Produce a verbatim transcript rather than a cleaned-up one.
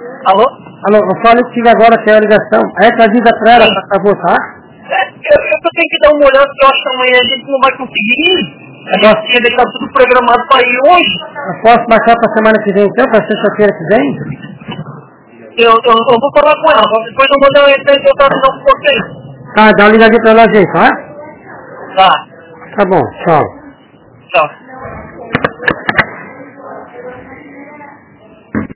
Alô? Alô, eu falo contigo agora, que é a ligação. É que avisa pra ela pra voltar? É, eu, eu tenho que dar uma olhada, porque eu acho que amanhã a gente não vai conseguir ir. A gente tinha deixado tudo programado para ir hoje. Eu posso marcar pra semana que vem então, pra sexta-feira que vem? Eu, eu, eu vou falar com ela, depois eu vou dar uma entrevista eu trato com vocês. Tá, dá uma ligadinha pra ela, gente, tá? Tá, Tá bom, tchau. tchau.